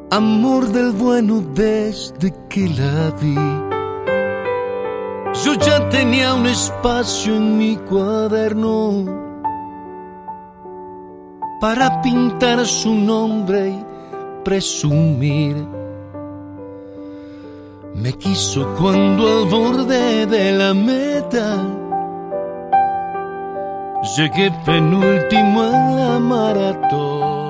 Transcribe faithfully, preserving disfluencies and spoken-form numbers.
Amor del bueno desde que la vi. Yo ya tenía un espacio en mi cuaderno para pintar su nombre y presumir. Me quiso cuando al borde de la meta llegué penúltimo en la maratón.